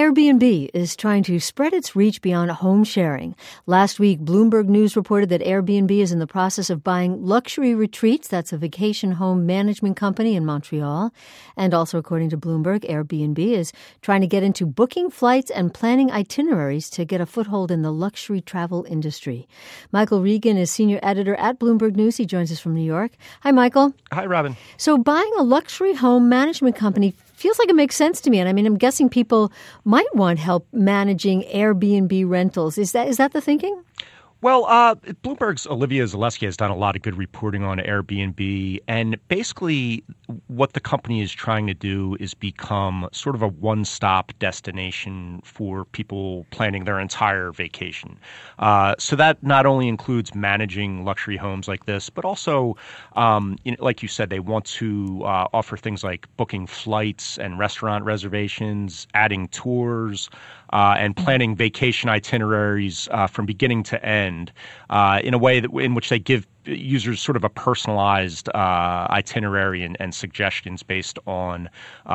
Airbnb is trying to spread its reach beyond home sharing. Last week, Bloomberg News reported that Airbnb is in the process of buying Luxury Retreats. That's a vacation home management company in Montreal. And also, according to Bloomberg, Airbnb is trying to get into booking flights and planning itineraries to get a foothold in the luxury travel industry. Michael Regan is senior editor at Bloomberg News. He joins us from New York. Hi, Michael. Hi, Robin. So buying a luxury home management company feels like it makes sense to me. And I mean, I'm guessing people might want help managing Airbnb rentals. Is that the thinking? Well, Bloomberg's Olivia Zaleski has done a lot of good reporting on Airbnb. And basically what the company is trying to do is become sort of a one-stop destination for people planning their entire vacation. So that not only includes managing luxury homes like this, but also, like you said, they want to offer things like booking flights and restaurant reservations, adding tours, and planning vacation itineraries from beginning to end in a way in which they give users sort of a personalized itinerary and suggestions based on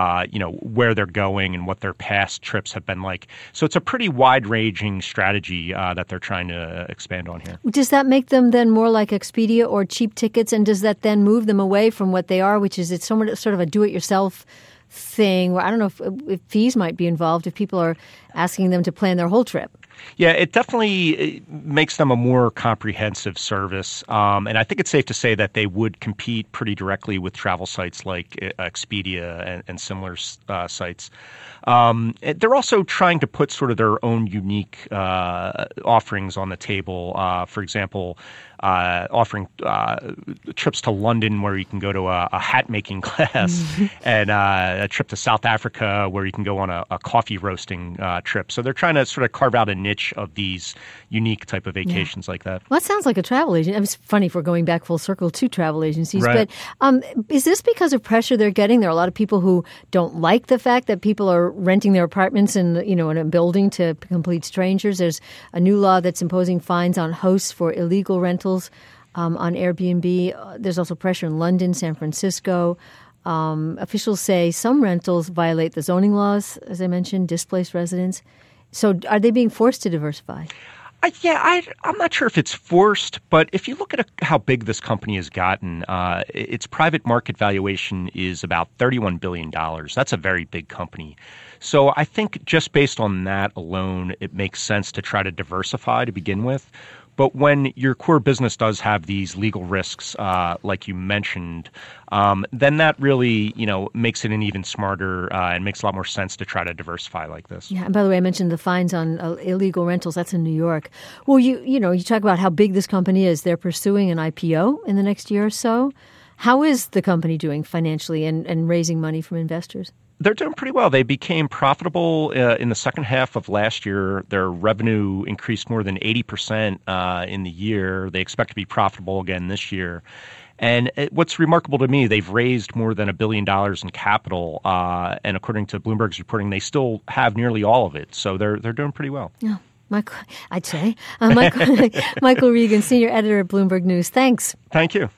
where they're going and what their past trips have been like. So it's a pretty wide-ranging strategy that they're trying to expand on here. Does that make them then more like Expedia or Cheap Tickets, and does that then move them away from what they are, which is it's sort of a do-it-yourself thing where I don't know if fees might be involved if people are asking them to plan their whole trip? Yeah, it definitely makes them a more comprehensive service. And I think it's safe to say that they would compete pretty directly with travel sites like Expedia and similar sites. They're also trying to put sort of their own unique offerings on the table. For example, offering trips to London where you can go to a hat-making class and a trip to South Africa where you can go on a coffee roasting trip. So they're trying to sort of carve out a niche of these unique type of vacations like that. Well, that sounds like a travel agent. I mean, it's funny if we're going back full circle to travel agencies. Right. But is this because of pressure they're getting? There are a lot of people who don't like the fact that people are renting their apartments in a building to complete strangers. There's a new law that's imposing fines on hosts for illegal rentals on Airbnb. There's also pressure in London, San Francisco. Officials say some rentals violate the zoning laws, as I mentioned, displaced residents. So are they being forced to diversify? I'm not sure if it's forced, but if you look at how big this company has gotten, its private market valuation is about $31 billion. That's a very big company. So I think just based on that alone, it makes sense to try to diversify to begin with. But when your core business does have these legal risks, like you mentioned, then that really, makes it an even smarter and makes a lot more sense to try to diversify like this. Yeah. And by the way, I mentioned the fines on illegal rentals. That's in New York. Well, you talk about how big this company is. They're pursuing an IPO in the next year or so. How is the company doing financially and raising money from investors? They're doing pretty well. They became profitable in the second half of last year. Their revenue increased more than 80% in the year. They expect to be profitable again this year. And what's remarkable to me, they've raised more than $1 billion in capital. And according to Bloomberg's reporting, they still have nearly all of it. So they're doing pretty well. Yeah, I'd say. Michael Regan, senior editor at Bloomberg News. Thanks. Thank you.